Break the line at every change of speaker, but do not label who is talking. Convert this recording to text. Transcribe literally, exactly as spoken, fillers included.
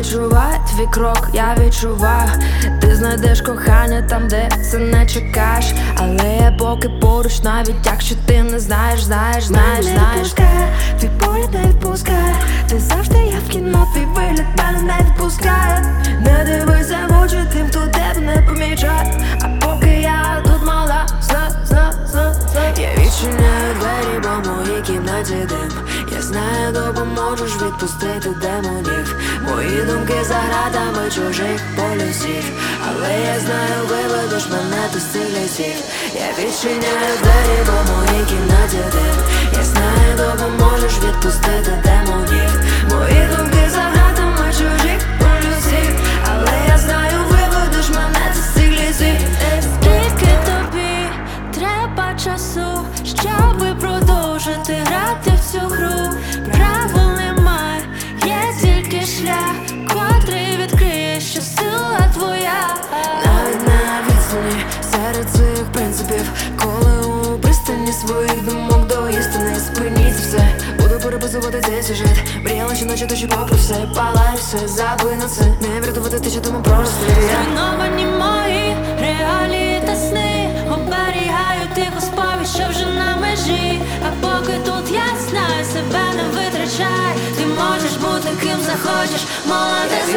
відчуваю твій крок, я відчуваю. Ти знайдеш кохання там, де це не чекаєш. Але я поки поруч, навіть якщо ти не знаєш, знаєш, знаєш,
Мене
знаєш.
не відпускає, твій погляд не відпускає. Ти завжди я в кіно, твій вигляд мене не відпускає.
Не дивися в очі тим, хто тебе не помічає. А поки я тут мала, зна, зна, зна, зна. Я відчиняю двері, бо в моїй кімнаті дим. Я знаю, допоможеш відпустити демонів. Мої думки за гратами чужих полюсів. Але я знаю, виведеш мене ти з цих лісів. Я відчиняю двері, бо в моїй кімнаті дим. Я знаю, допоможеш відпустити демонів. Мої думки за гратами чужих полюсів. Але я знаю, виведеш мене ти з цих лісів.
Скільки тобі треба часу, щоби продовжити грати в цю гру? Правил немає, є тільки шлях, котрий відкриє, що сила твоя.
Навіть на відстані серед цих принципів, коли у пристані своїх думок до істини. Спиніть все, буду переписувати цей сюжет. Мріяла щоночі, душі попри все. Палай все, забий на це. Не врятувати те, що тому просто
Зруйновані мої реалії та сни. Оберігаю тиху сповідь, що вже на межі. А поки тут я знаю, себе не витрачай. Ти можеш бути ким захочеш, молодець.